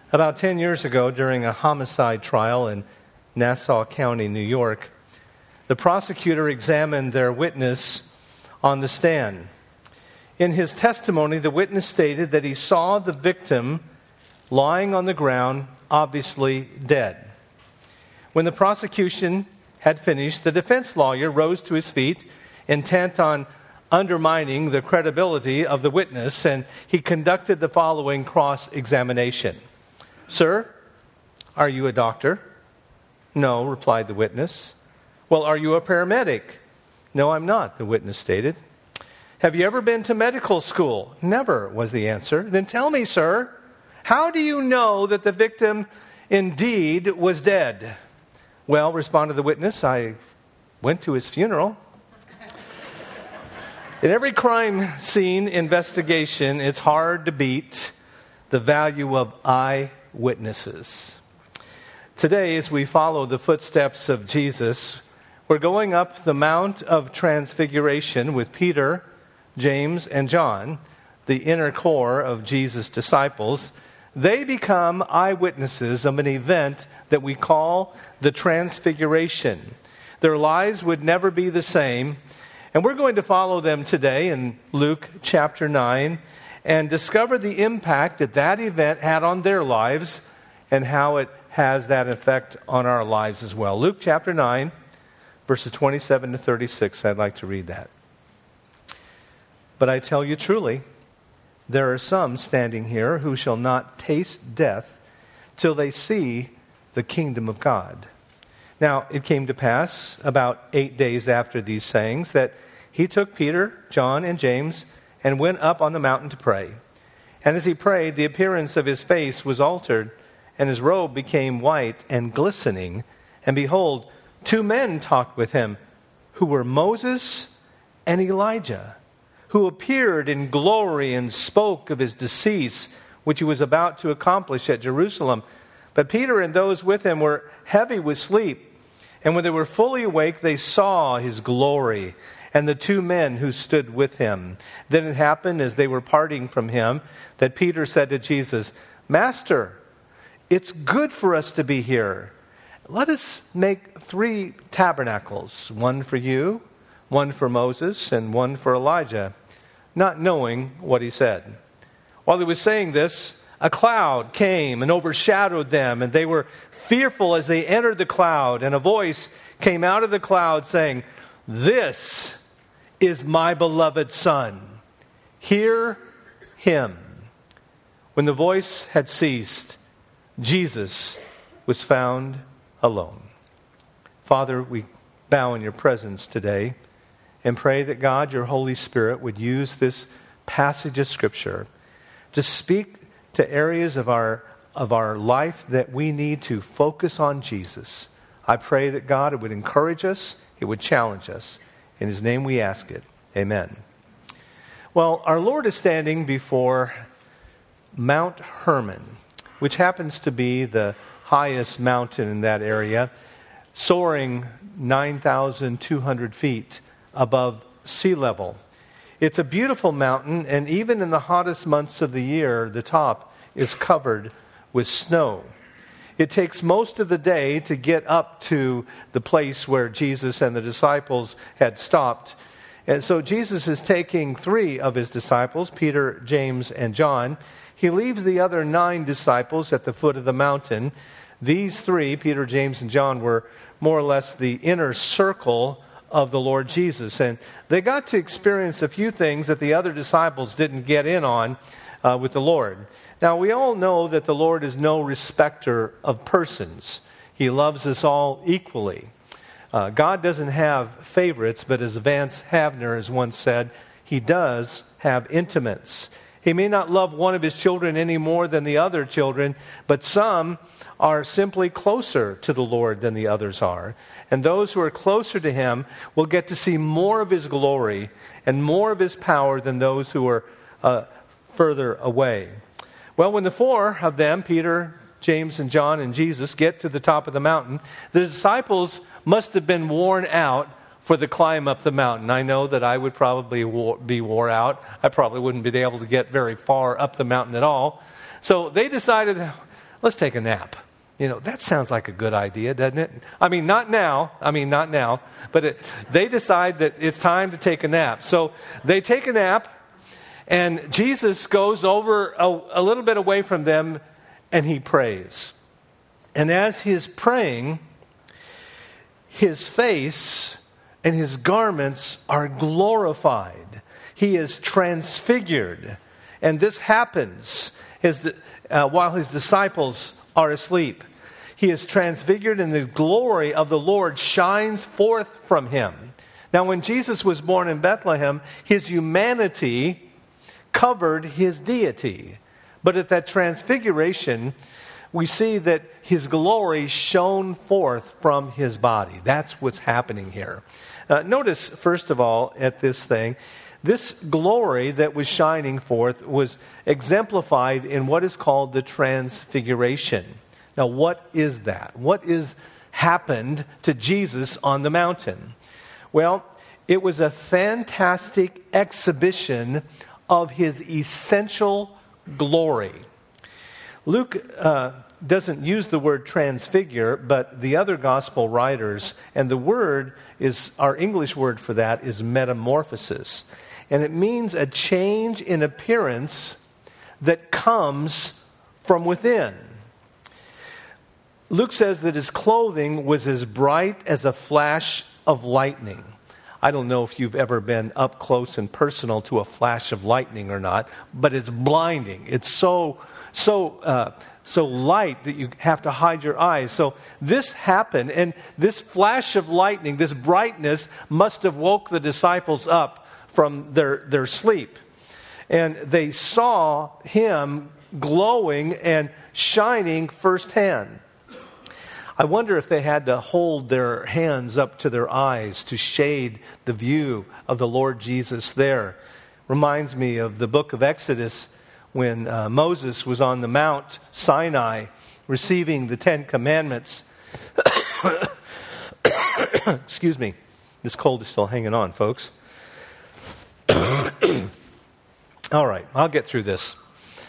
About 10 years ago, during a homicide trial in Nassau County, New York, the prosecutor examined their witness on the stand. In his testimony, the witness stated that he saw the victim lying on the ground, obviously dead. When the prosecution had finished, the defense lawyer rose to his feet, intent on undermining the credibility of the witness, and he conducted the following cross-examination. "Sir, are you a doctor?" "No," replied the witness. "Well, are you a paramedic?" "No, I'm not," the witness stated. "Have you ever been to medical school?" "Never," was the answer. "Then tell me, sir, how do you know that the victim indeed was dead?" "Well," responded the witness, "I went to his funeral." In every crime scene investigation, it's hard to beat the value of eyewitnesses. Today, as we follow the footsteps of Jesus, we're going up the Mount of Transfiguration with Peter, James, and John, the inner core of Jesus' disciples. They become eyewitnesses of an event that we call the Transfiguration. Their lives would never be the same. And we're going to follow them today in Luke chapter 9 and discover the impact that that event had on their lives and how it has that effect on our lives as well. Luke chapter 9, verses 27 to 36. I'd like to read that. "But I tell you truly, there are some standing here who shall not taste death till they see the kingdom of God." Now, it came to pass about 8 days after these sayings that he took Peter, John, and James and went up on the mountain to pray. And as he prayed, the appearance of his face was altered, and his robe became white and glistening. And behold, 2 men talked with him, who were Moses and Elijah, who appeared in glory and spoke of his decease, which he was about to accomplish at Jerusalem. But Peter and those with him were heavy with sleep. And when they were fully awake, they saw his glory and the 2 men who stood with him. Then it happened, as they were parting from him, that Peter said to Jesus, "Master, it's good for us to be here. Let us make 3 tabernacles, one for you, one for Moses, and one for Elijah," not knowing what he said. While he was saying this, a cloud came and overshadowed them, and they were fearful as they entered the cloud. And a voice came out of the cloud saying, "This is my beloved Son. Hear him." When the voice had ceased, Jesus was found alone. Father, we bow in your presence today and pray that God, your Holy Spirit, would use this passage of Scripture to speak to areas of our life that we need to focus on Jesus. I pray that God, it would encourage us, it would challenge us. In his name we ask it. Amen. Well, our Lord is standing before Mount Hermon, which happens to be the highest mountain in that area, soaring 9,200 feet above sea level. It's a beautiful mountain, and even in the hottest months of the year, the top is covered with snow. It takes most of the day to get up to the place where Jesus and the disciples had stopped. And so Jesus is taking 3 of his disciples, Peter, James, and John. He leaves the other 9 disciples at the foot of the mountain. These 3, Peter, James, and John, were more or less the inner circle of the Lord Jesus. And they got to experience a few things that the other disciples didn't get in on with the Lord. Now, we all know that the Lord is no respecter of persons. He loves us all equally. God doesn't have favorites, but as Vance Havner has once said, he does have intimates. He may not love one of his children any more than the other children, but some are simply closer to the Lord than the others are. And those who are closer to him will get to see more of his glory and more of his power than those who are further away. Well, when the 4 of them, Peter, James, and John, and Jesus, get to the top of the mountain, the disciples must have been worn out for the climb up the mountain. I know that I would probably be wore out. I probably wouldn't be able to get very far up the mountain at all. So they decided, let's take a nap. That sounds like a good idea, doesn't it? Not now, but they decide that it's time to take a nap. So they take a nap, and Jesus goes over a little bit away from them, and he prays. And as he's praying, his face and his garments are glorified. He is transfigured. And this happens while his disciples are asleep. He is transfigured, and the glory of the Lord shines forth from him. Now, when Jesus was born in Bethlehem, his humanity covered his deity. But at that transfiguration, we see that his glory shone forth from his body. That's what's happening here. Notice, first of all, at this thing, this glory that was shining forth was exemplified in what is called the transfiguration. Now, what is that? What happened to Jesus on the mountain? Well, it was a fantastic exhibition of his essential glory. Luke doesn't use the word transfigure, but the other gospel writers, and the word is, our English word for that is metamorphosis. And it means a change in appearance that comes from within. Luke says that his clothing was as bright as a flash of lightning. I don't know if you've ever been up close and personal to a flash of lightning or not, but it's blinding. It's so light that you have to hide your eyes. So this happened, and this flash of lightning, this brightness, must have woke the disciples up from their sleep. And they saw him glowing and shining firsthand. I wonder if they had to hold their hands up to their eyes to shade the view of the Lord Jesus there. Reminds me of the book of Exodus when Moses was on the Mount Sinai receiving the Ten Commandments. Excuse me. This cold is still hanging on, folks. All right, I'll get through this.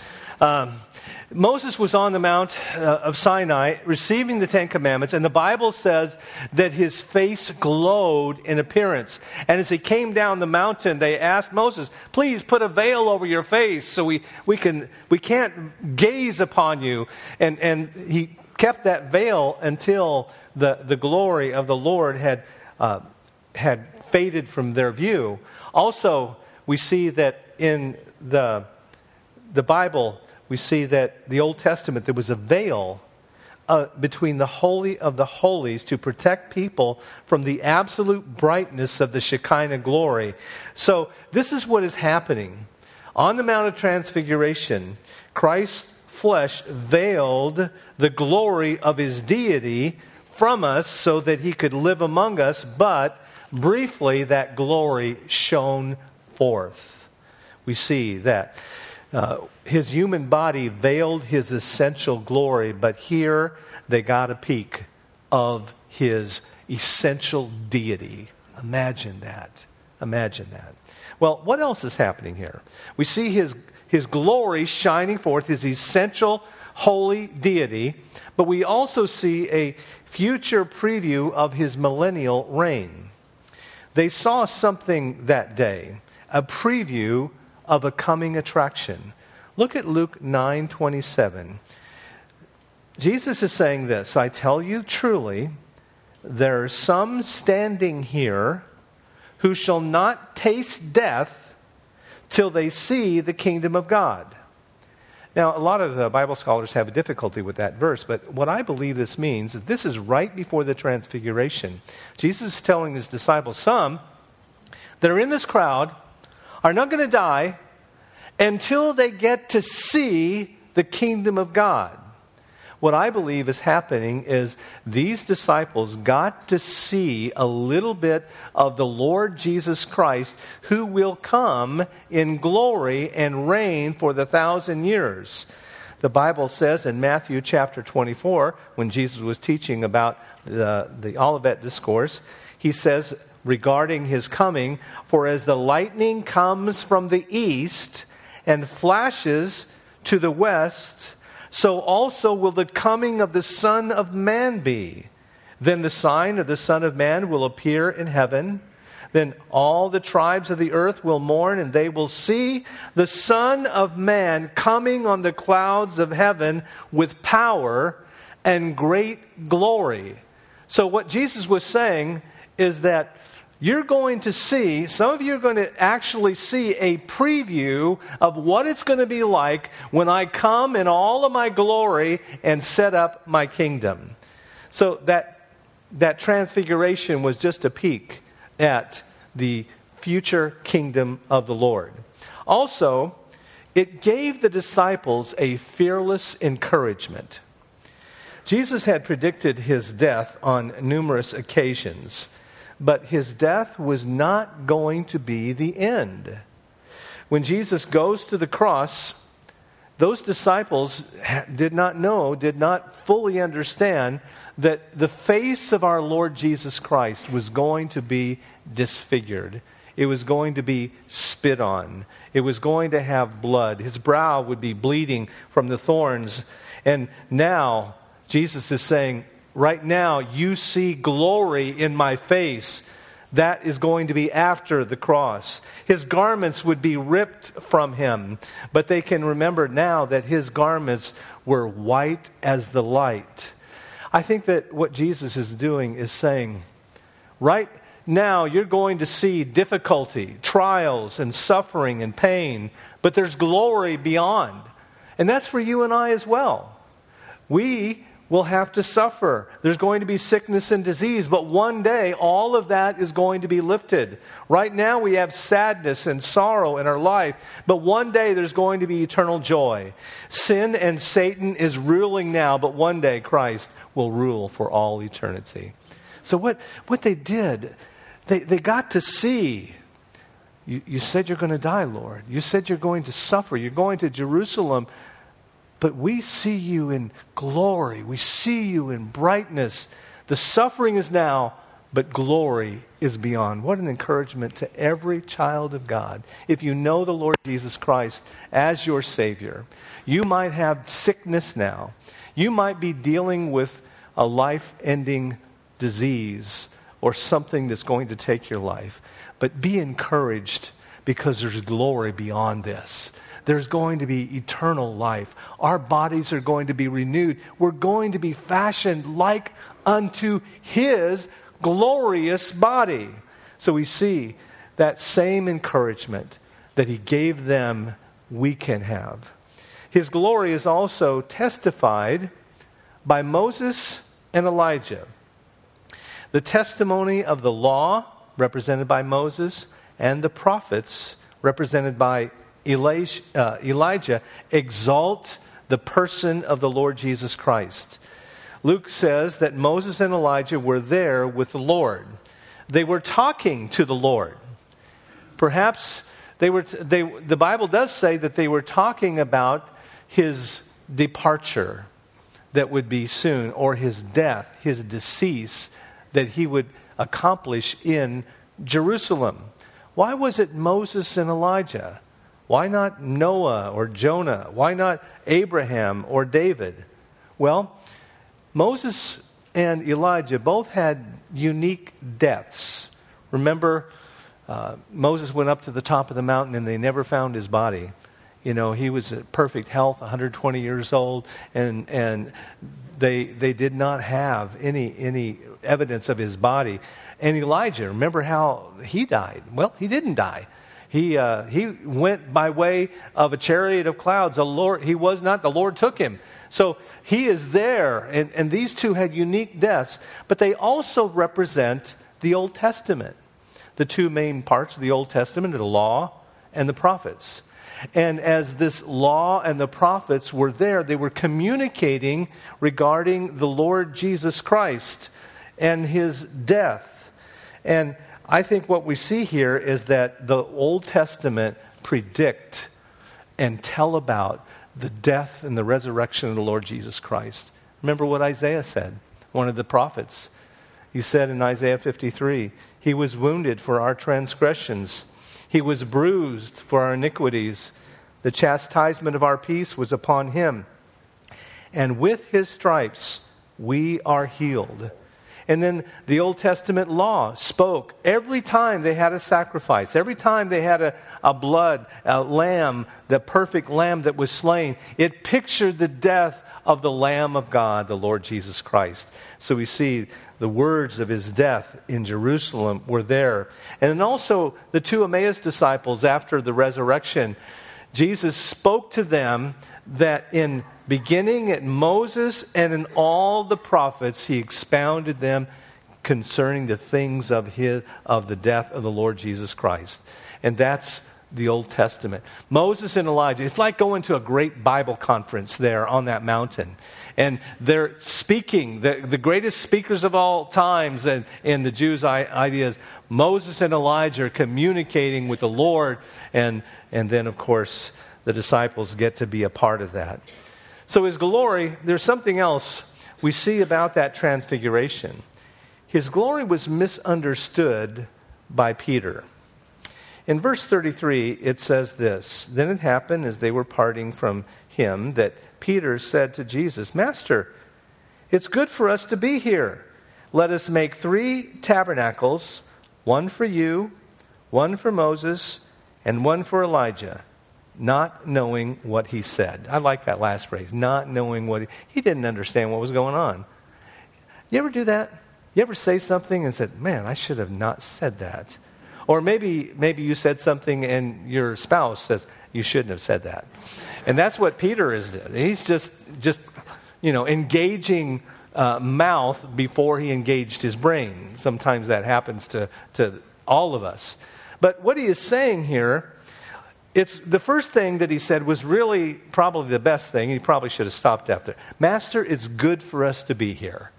Moses was on the Mount of Sinai receiving the Ten Commandments, and the Bible says that his face glowed in appearance. And as he came down the mountain, they asked Moses, please put a veil over your face so we can't gaze upon you. And he kept that veil until the glory of the Lord had faded from their view. Also, we see that in the Bible, we see that the Old Testament, there was a veil between the Holy of the Holies to protect people from the absolute brightness of the Shekinah glory. So this is what is happening. On the Mount of Transfiguration, Christ's flesh veiled the glory of his deity from us so that he could live among us, but briefly that glory shone forth. We see that. His human body veiled his essential glory, but here they got a peek of his essential deity. Imagine that. Imagine that. Well, what else is happening here? We see his glory shining forth, his essential holy deity, but we also see a future preview of his millennial reign. They saw something that day, a preview of a coming attraction. Look at Luke 9:27. Jesus is saying this, I tell you truly, there are some standing here who shall not taste death till they see the kingdom of God. Now, a lot of Bible scholars have a difficulty with that verse, but what I believe this means is this is right before the transfiguration. Jesus is telling his disciples, some that are in this crowd are not going to die until they get to see the kingdom of God. What I believe is happening is these disciples got to see a little bit of the Lord Jesus Christ, who will come in glory and reign for 1,000 years. The Bible says in Matthew chapter 24, when Jesus was teaching about the Olivet Discourse, he says regarding his coming, for as the lightning comes from the east and flashes to the west, so also will the coming of the Son of Man be. Then the sign of the Son of Man will appear in heaven. Then all the tribes of the earth will mourn, and they will see the Son of Man coming on the clouds of heaven with power and great glory. So what Jesus was saying is that you're going to see, some of you are going to actually see a preview of what it's going to be like when I come in all of my glory and set up my kingdom. So that transfiguration was just a peek at the future kingdom of the Lord. Also, it gave the disciples a fearless encouragement. Jesus had predicted his death on numerous occasions, but his death was not going to be the end. When Jesus goes to the cross, those disciples did not fully understand that the face of our Lord Jesus Christ was going to be disfigured. It was going to be spit on. It was going to have blood. His brow would be bleeding from the thorns. And now, Jesus is saying, right now, you see glory in my face. That is going to be after the cross. His garments would be ripped from him, but they can remember now that his garments were white as the light. I think that what Jesus is doing is saying, right now you're going to see difficulty, trials, and suffering and pain, but there's glory beyond. And that's for you and I as well. We will have to suffer. There's going to be sickness and disease, but one day all of that is going to be lifted. Right now we have sadness and sorrow in our life, but one day there's going to be eternal joy. Sin and Satan is ruling now, but one day Christ will rule for all eternity. So what they did, they got to see, you said you're going to die, Lord. You said you're going to suffer. You're going to Jerusalem. But we see you in glory. We see you in brightness. The suffering is now, but glory is beyond. What an encouragement to every child of God. If you know the Lord Jesus Christ as your Savior, you might have sickness now. You might be dealing with a life-ending disease or something that's going to take your life. But be encouraged because there's glory beyond this. There's going to be eternal life. Our bodies are going to be renewed. We're going to be fashioned like unto his glorious body. So we see that same encouragement that he gave them, we can have. His glory is also testified by Moses and Elijah. The testimony of the law, represented by Moses, and the prophets, represented by Elijah, exalt the person of the Lord Jesus Christ. Luke says that Moses and Elijah were there with the Lord. They were talking to the Lord. Perhaps the Bible does say that they were talking about his departure that would be soon, or his death, his decease, that he would accomplish in Jerusalem. Why was it Moses and Elijah? Why not Noah or Jonah? Why not Abraham or David? Well, Moses and Elijah both had unique deaths. Remember, Moses went up to the top of the mountain and they never found his body. You know, he was in perfect health, 120 years old, and they did not have any evidence of his body. And Elijah, remember how he died? Well, he didn't die. He went by way of a chariot of clouds. The Lord took him. So he is there, and these two had unique deaths, but they also represent the Old Testament. The two main parts of the Old Testament are the law and the prophets. And as this law and the prophets were there, they were communicating regarding the Lord Jesus Christ and his death. And I think what we see here is that the Old Testament predict and tell about the death and the resurrection of the Lord Jesus Christ. Remember what Isaiah said, one of the prophets. He said in Isaiah 53, he was wounded for our transgressions. He was bruised for our iniquities. The chastisement of our peace was upon him, and with his stripes we are healed. And then the Old Testament law spoke every time they had a sacrifice, every time they had a lamb, the perfect lamb that was slain, it pictured the death of the Lamb of God, the Lord Jesus Christ. So we see the words of his death in Jerusalem were there. And then also the two Emmaus disciples after the resurrection, Jesus spoke to them that in beginning at Moses and in all the prophets, he expounded them concerning the things of the death of the Lord Jesus Christ. And that's the Old Testament. Moses and Elijah, it's like going to a great Bible conference there on that mountain. And they're speaking, the greatest speakers of all times, and the Jews' ideas, Moses and Elijah are communicating with the Lord, and then, of course, the disciples get to be a part of that. So his glory, there's something else we see about that transfiguration. His glory was misunderstood by Peter. In verse 33, it says this, "Then it happened as they were parting from him that Peter said to Jesus, 'Master, it's good for us to be here. Let us make 3 tabernacles, one for you, one for Moses, and one for Elijah,' not knowing what he said." I like that last phrase, not knowing what he didn't understand what was going on. You ever do that? You ever say something and said, "Man, I should have not said that"? Or maybe you said something and your spouse says, "You shouldn't have said that." And that's what Peter is doing. He's just engaging mouth before he engaged his brain. Sometimes that happens to all of us. But what he is saying here, it's the first thing that he said was really probably the best thing. He probably should have stopped after. "Master, it's good for us to be here."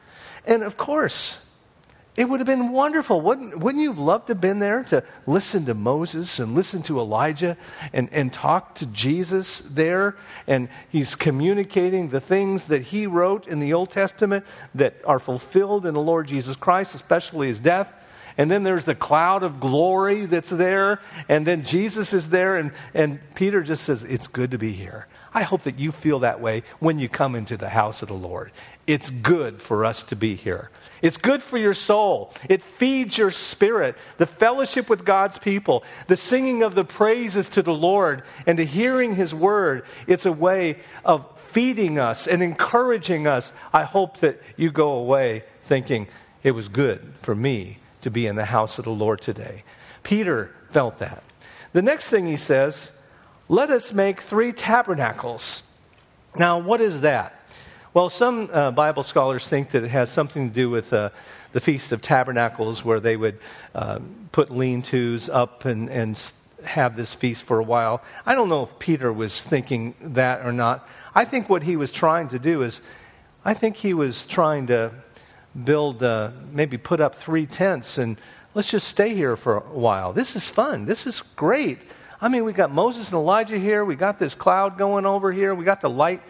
And of course, it would have been wonderful. Wouldn't you love to have been there to listen to Moses and listen to Elijah and talk to Jesus there? And he's communicating the things that he wrote in the Old Testament that are fulfilled in the Lord Jesus Christ, especially his death. And then there's the cloud of glory that's there. And then Jesus is there. And Peter just says, "It's good to be here." I hope that you feel that way when you come into the house of the Lord. It's good for us to be here. It's good for your soul. It feeds your spirit. The fellowship with God's people, the singing of the praises to the Lord, and to hearing his word, it's a way of feeding us and encouraging us. I hope that you go away thinking it was good for me to be in the house of the Lord today. Peter felt that. The next thing he says, "Let us make 3 tabernacles." Now, what is that? Well, some Bible scholars think that it has something to do with the Feast of Tabernacles, where they would put lean-tos up and have this feast for a while. I don't know if Peter was thinking that or not. I think what he was trying to do is, I think he was trying to build, maybe put up 3 tents, and let's just stay here for a while. This is fun. This is great. I mean, we got Moses and Elijah here. We got this cloud going over here. We got the light,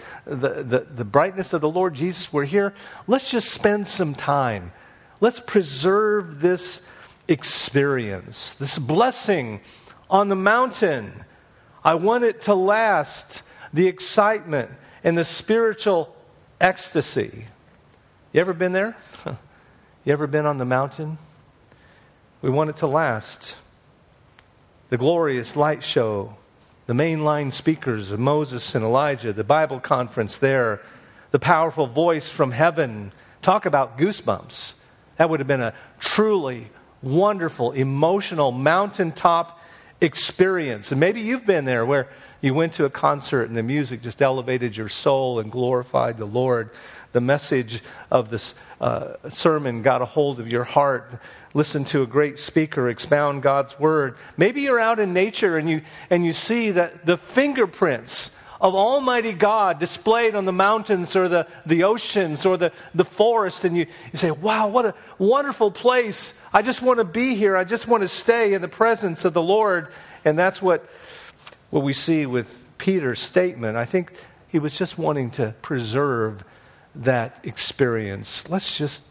the brightness of the Lord Jesus. We're here. Let's just spend some time. Let's preserve this experience, this blessing on the mountain. I want it to last, the excitement and the spiritual ecstasy. You ever been there? You ever been on the mountain? We want it to last. The glorious light show, the mainline speakers of Moses and Elijah, the Bible conference there, the powerful voice from heaven. Talk about goosebumps. That would have been a truly wonderful, emotional, mountaintop experience. And maybe you've been there where you went to a concert and the music just elevated your soul and glorified the Lord. The message of this sermon got a hold of your heart. Listen to a great speaker expound God's word. Maybe you're out in nature and you see that the fingerprints of Almighty God displayed on the mountains or the oceans or the forest, and you say, "Wow, what a wonderful place. I just want to be here. I just want to stay in the presence of the Lord." And that's what we see with Peter's statement. I think he was just wanting to preserve that experience. Let's just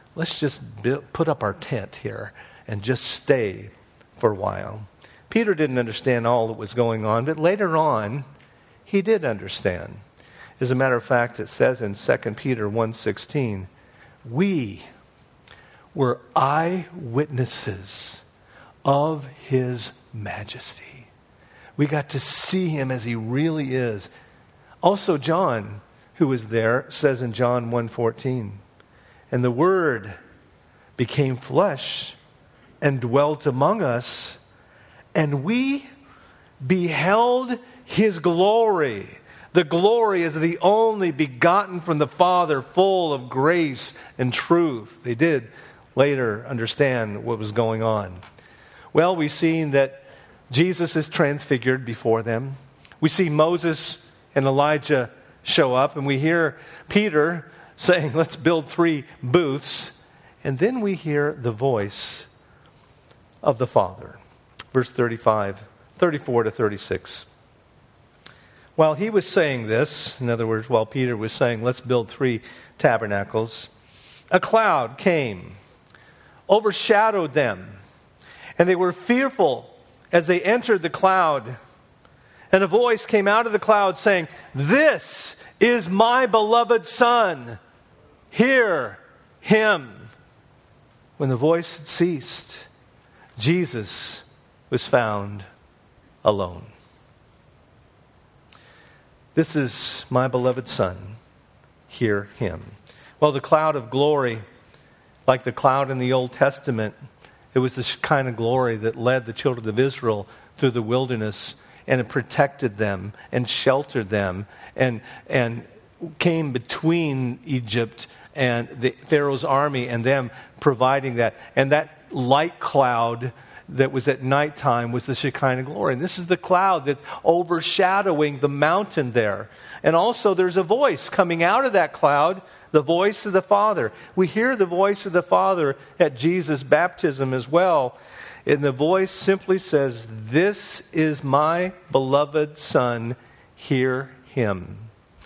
put up our tent here and just stay for a while. Peter didn't understand all that was going on, but later on, he did understand. As a matter of fact, it says in 2 Peter 1:16, we were eyewitnesses of his majesty. We got to see him as he really is. Also, John, who was there, says in John 1:14, and the Word became flesh and dwelt among us, and we beheld his glory. The glory is the only begotten from the Father, full of grace and truth. They did later understand what was going on. Well, we've seen that Jesus is transfigured before them. We see Moses and Elijah show up, and we hear Peter saying, let's build 3 booths. And then we hear the voice of the Father. Verse 34 to 36. While he was saying this, in other words, while Peter was saying, let's build 3 tabernacles, a cloud came, overshadowed them, and they were fearful as they entered the cloud. And a voice came out of the cloud saying, this is my beloved Son. Hear him. When the voice had ceased, Jesus was found alone. This is my beloved Son. Hear him. Well, the cloud of glory, like the cloud in the Old Testament, it was this kind of glory that led the children of Israel through the wilderness, and it protected them and sheltered them and came between Egypt and the Pharaoh's army and them, providing that. And that light cloud that was at nighttime was the Shekinah glory. And this is the cloud that's overshadowing the mountain there. And also there's a voice coming out of that cloud, the voice of the Father. We hear the voice of the Father at Jesus' baptism as well. And the voice simply says, this is my beloved Son, hear him.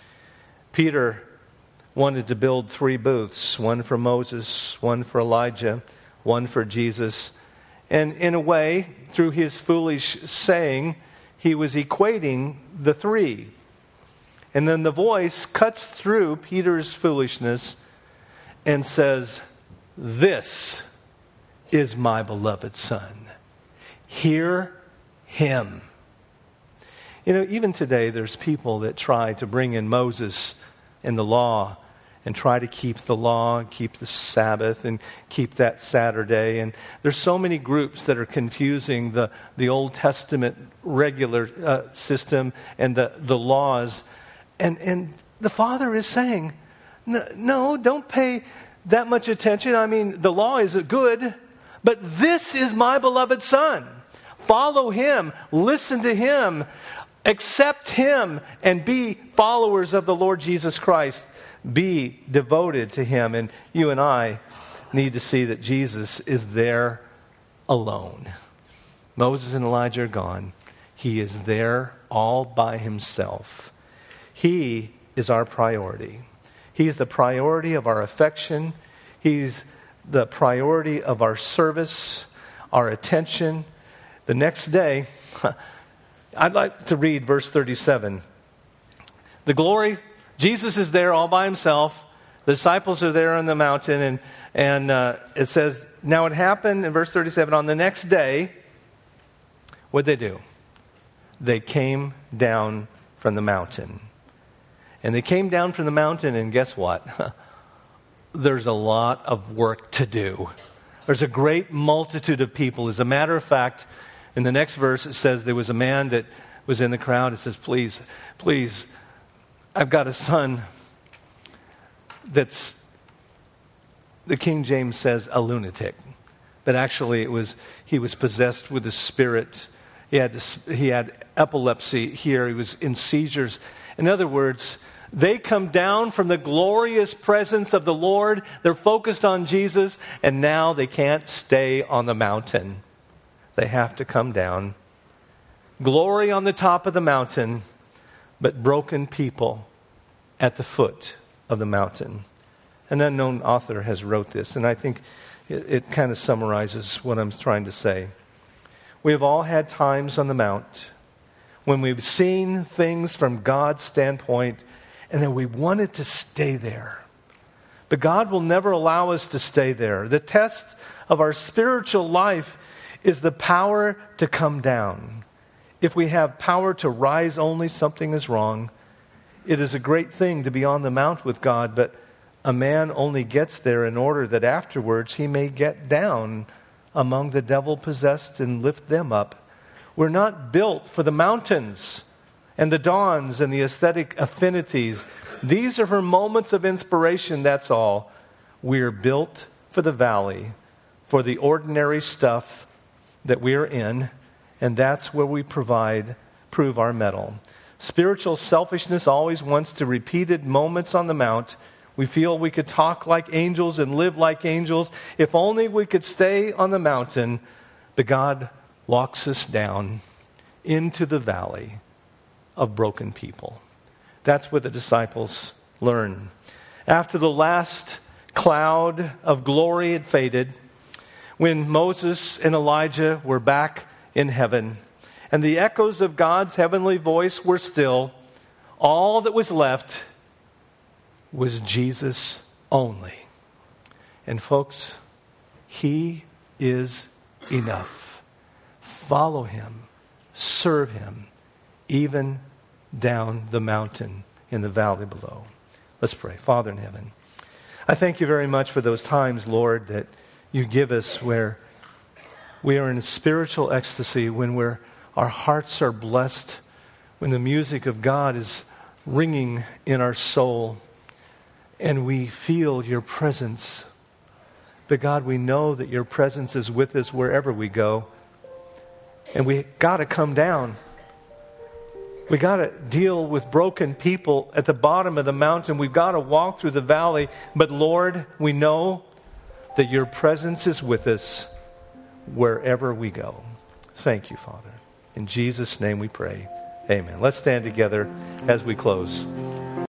Peter wanted to build 3 booths, one for Moses, one for Elijah, one for Jesus. And in a way, through his foolish saying, he was equating the 3. And then the voice cuts through Peter's foolishness and says, this is my beloved Son. Hear him. You know, even today there's people that try to bring in Moses and the law and try to keep the law, keep the Sabbath, and keep that Saturday. And there's so many groups that are confusing the Old Testament regular system and the laws. And the Father is saying, no, don't pay that much attention. I mean, the law is good, but this is my beloved Son. Follow him, listen to him, accept him, and be followers of the Lord Jesus Christ. Be devoted to him. And you and I need to see that Jesus is there alone. Moses and Elijah are gone. He is there all by himself. He is our priority. He's the priority of our affection. He's the priority of our service, our attention. The next day, I'd like to read verse 37. The glory, Jesus is there all by himself. The disciples are there on the mountain. And it says, now it happened in verse 37, on the next day, what'd they do? They came down from the mountain. And they came down from the mountain, and guess what? There's a lot of work to do. There's a great multitude of people. As a matter of fact, in the next verse it says there was a man that was in the crowd. It says, please, I've got a son that's, the King James says, a lunatic. But actually he was possessed with a spirit. He had epilepsy here. He was in seizures. In other words, they come down from the glorious presence of the Lord. They're focused on Jesus, and now they can't stay on the mountain. They have to come down. Glory on the top of the mountain, but broken people at the foot of the mountain. An unknown author has wrote this, and I think it kind of summarizes what I'm trying to say. We have all had times on the mount when we've seen things from God's standpoint, and then we wanted to stay there. But God will never allow us to stay there. The test of our spiritual life is the power to come down. If we have power to rise only, something is wrong. It is a great thing to be on the mount with God, but a man only gets there in order that afterwards he may get down among the devil-possessed and lift them up. We're not built for the mountains and the dawns and the aesthetic affinities. These are for moments of inspiration, that's all. We're built for the valley, for the ordinary stuff that we are in, and that's where we prove our mettle. Spiritual selfishness always wants to repeated moments on the mount. We feel we could talk like angels and live like angels. If only we could stay on the mountain. But God walks us down into the valley of broken people. That's what the disciples learn. After the last cloud of glory had faded, when Moses and Elijah were back in heaven, and the echoes of God's heavenly voice were still, all that was left was Jesus only. And folks, He is enough. Follow Him, serve Him, even down the mountain in the valley below. Let's pray. Father in heaven, I thank you very much for those times, Lord, that you give us where we are in a spiritual ecstasy, when our hearts are blessed, when the music of God is ringing in our soul, and we feel your presence. But God, we know that your presence is with us wherever we go. And we got to come down. We got to deal with broken people at the bottom of the mountain. We've got to walk through the valley. But Lord, we know that your presence is with us wherever we go. Thank you, Father. In Jesus' name we pray. Amen. Let's stand together as we close.